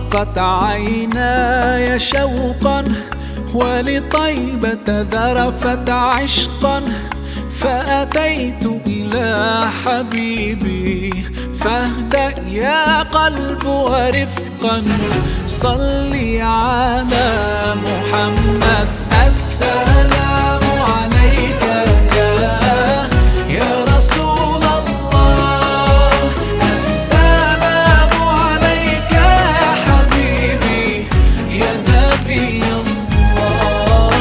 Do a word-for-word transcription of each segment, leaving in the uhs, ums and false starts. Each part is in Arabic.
رقت عيناي شوقا ولطيبة ذرفت عشقا، فأتيت إلى حبيبي فاهدأ يا قلب ورفقا. صلي على محمد السلام عليك يا يا رسول الله، السلام عليك يا حبيبي يا نبي الله،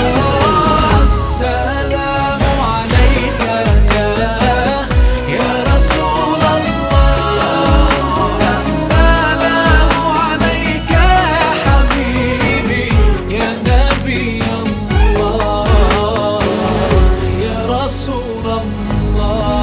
السلام عليك يا يا رسول الله، السلام عليك يا حبيبي يا نبي الله يا رسول الله.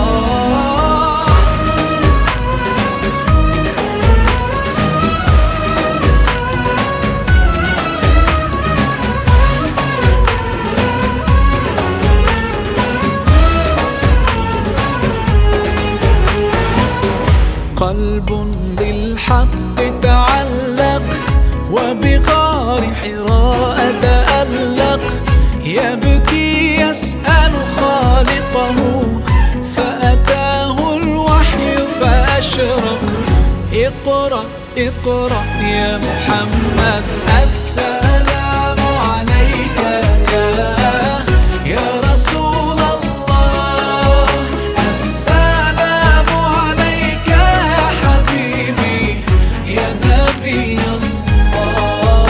قلب بالحق تعلق وبغار حراء تألق، يبكي يسأل خالقه فأتاه الوحي فأشرق. اقرأ اقرأ يا محمد السلام عليك يا يا رسول الله، السلام عليك يا حبيبي يا نبي الله،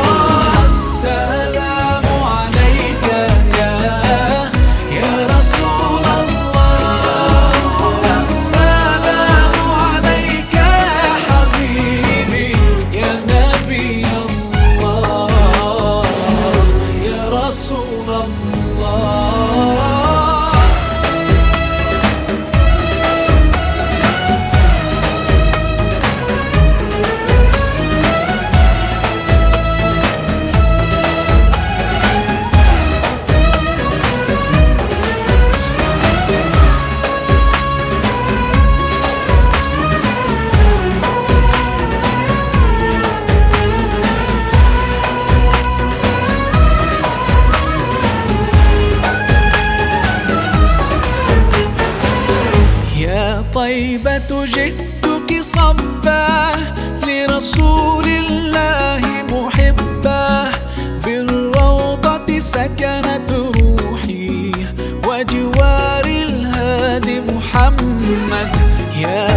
السلام عليك يا يا رسول الله، السلام عليك يا حبيبي يا نبي الله يا رسول الله. يا طيبة جئتك صبا لرسول الله محبا، بالروضة سكنت روحي وجوار الهادي محمد. يا